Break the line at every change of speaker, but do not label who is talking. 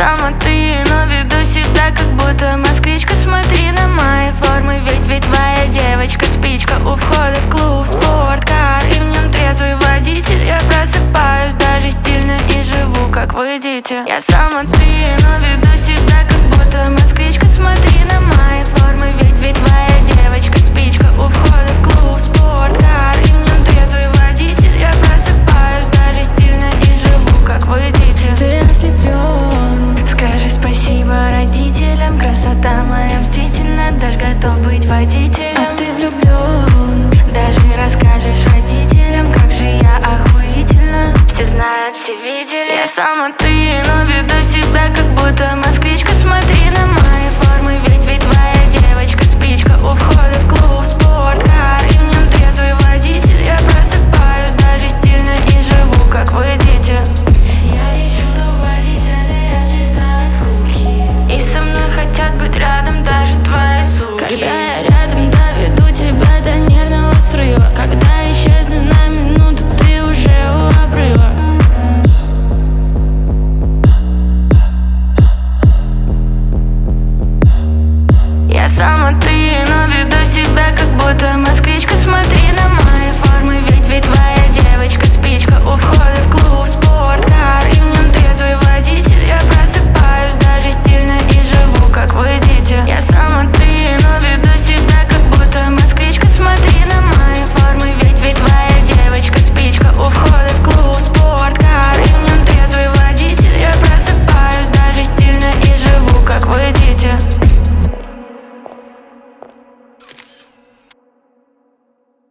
сама ты, но веду себя как будто москвичка. Смотри на мои формы, ведь твоя девочка спичка у входа в клуб. Спорткар, и в нем трезвый водитель. Я просыпаюсь даже стильно и живу как вы, дети. Я сама ты, но веду себя как будто москвичка. Смотри на мои формы, ведь твоя девочка спичка у входа в клуб. Спорткар, и в нем трезвый водитель. Я просыпаюсь даже стильно и живу как вы, дети.
Ты ослеплен.
Скажи спасибо родителям, красота моя мстительна. Даже готов быть водителем.
А ты влюблен.
Даже расскажешь родителям, как же я охуительно. Все знают, все видели. Я сама ты,